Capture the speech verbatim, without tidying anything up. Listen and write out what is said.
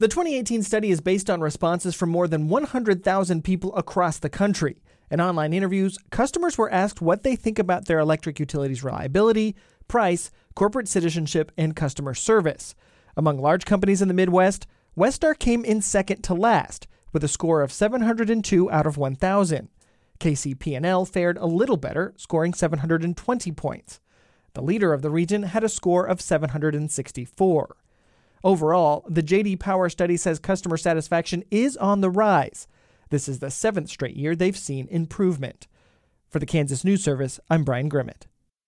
The twenty eighteen study is based on responses from more than one hundred thousand people across the country. In online interviews, customers were asked what they think about their electric utility's reliability, price, corporate citizenship, and customer service. Among large companies in the Midwest, Westar came in second to last, with a score of seven hundred two out of one thousand. K C P and L fared a little better, scoring seven hundred twenty points. The leader of the region had a score of seven hundred sixty-four. Overall, the J D Power study says customer satisfaction is on the rise. This is the seventh straight year they've seen improvement. For the Kansas News Service, I'm Brian Grimmett.